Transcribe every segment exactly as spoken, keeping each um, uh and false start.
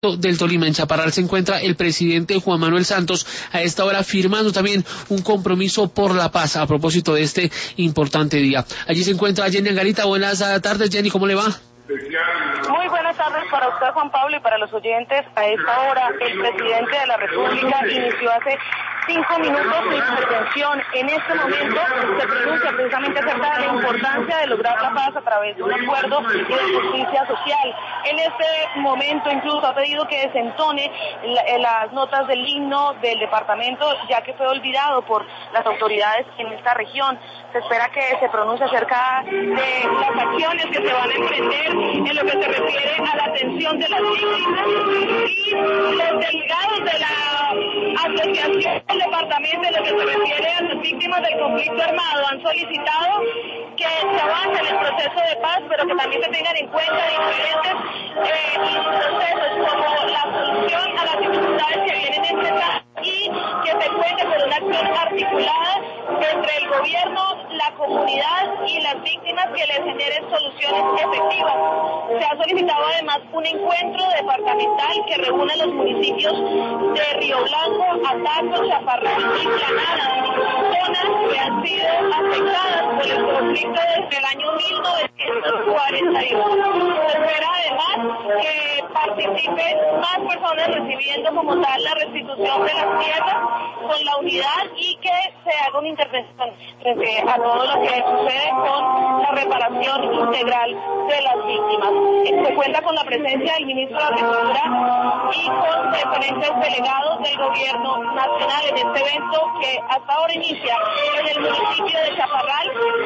del Tolima. En Chaparral se encuentra el presidente Juan Manuel Santos, a esta hora firmando también un compromiso por la paz a propósito de este importante día. Allí se encuentra Jenny Angarita. Buenas tardes, Jenny, ¿cómo le va? Muy buenas tardes para usted, Juan Pablo, y para los oyentes. A esta hora el presidente de la República inició hace cinco minutos su intervención. En este momento se pronuncia precisamente acerca de la importancia de lograr la paz a través de un acuerdo y de justicia social. En este momento incluso ha pedido que desentone la, las notas del himno del departamento, ya que fue olvidado por las autoridades en esta región. Se espera que se pronuncie acerca de las acciones que se van a emprender en lo que se refiere a la atención de las víctimas, y los delegados de la asociación del departamento en lo que se refiere a las víctimas del conflicto armado han solicitado que se avance en el proceso de paz, pero que también se tengan en cuenta diferentes eh, procesos como la solución a las dificultades que vienen enfrentando y que se cuente con una acción articulada entre el gobierno, la comunidad y las víctimas que les generen soluciones efectivas. Se ha solicitado además un encuentro departamental que reúna los municipios de Río Blanco, Ataco, Chaparral y Granada, zonas que han sido afectadas por el conflicto desde el año mil novecientos cuarenta y uno. Se espera además que participen más personas recibiendo como tal la restitución de las tierras con la unidad y que se haga una intervención frente a todo lo que sucede con la reparación integral de las víctimas. Se cuenta con la presencia del ministro de Agricultura y con diferentes delegados del gobierno nacional en este evento que hasta ahora inicia en el municipio de Chaparral,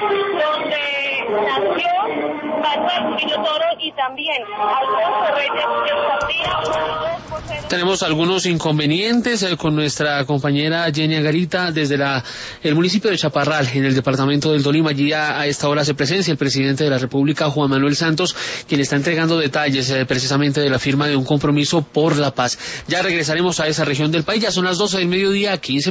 donde nació Manuel Murillo Toro y también Alfonso Reyes Escandía. Tenemos algunos inconvenientes eh, con nuestra compañera Jenny Angarita desde la, el municipio de Chaparral, en el departamento del Tolima. Allí a, a esta hora se presencia el presidente de la República, Juan Manuel Santos, quien está entregando detalles eh, precisamente de la firma de un compromiso por la paz. Ya regresaremos a esa región del país. Ya son las doce del mediodía, quince